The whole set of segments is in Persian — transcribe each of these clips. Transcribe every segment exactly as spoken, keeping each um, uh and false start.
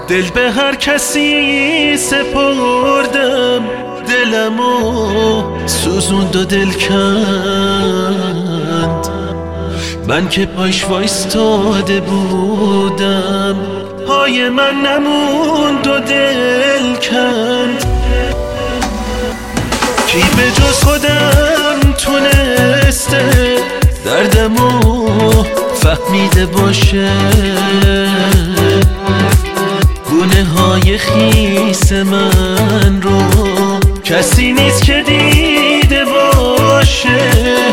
دل به هر کسی سپردم، دلمو سوزوند و دل کند. من که پاش وایستاده بودم، پای من نموند و دل کند. کی به جز خودم تونسته دردمو فهمیده باشه؟ گونه های خیس من رو کسی نیست که دیده باشه.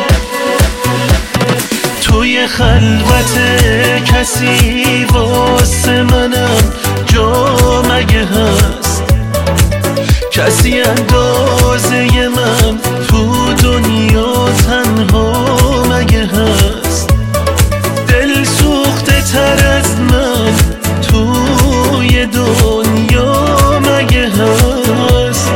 توی خلوت کسی واسه منم جا مگه هست؟ کسی اندازه من تو دنیا تنها مگه هست؟ دل سوخته تر از من توی دنیا مگه هست؟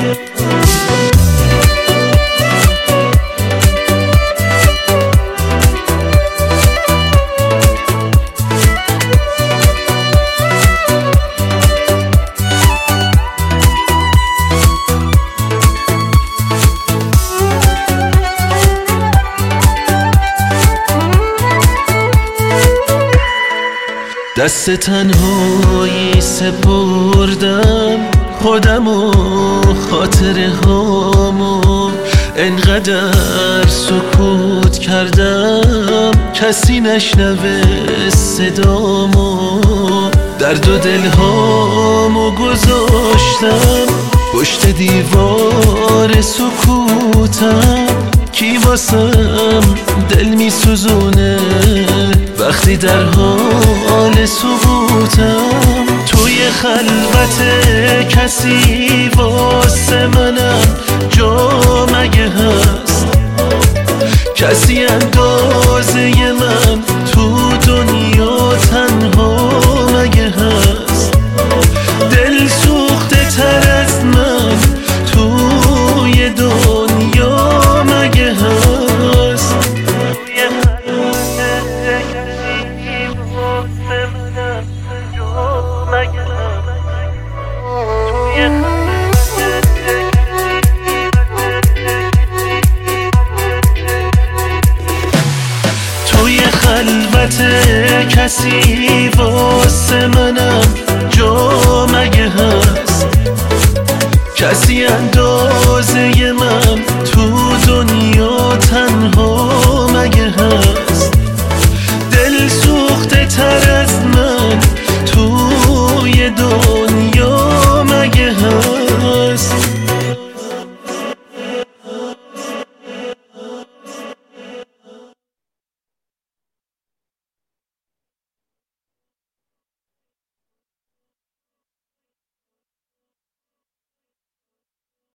دست تنهایی سپردم خودم و خاطره هامو، انقدر سکوت کردم کسی نشنوه صدامو. درد و دلهامو گذاشتم پشت دیوار سکوتم. کی واسم دل می سوزونه وقتی در حال سقوطم؟ توی خلوت کسی واسه منم جا مگه هست؟ کسی اندازه من تو دنیا تنها مگه هست؟ دل سوخته تر از من توی دنیا مگه هست؟ توی خلوت کسی واسه منم جا مگه هست؟ کسی اندازه من تو دنیا تنها مگه هست؟ دل سوخته تر از من توی دنیا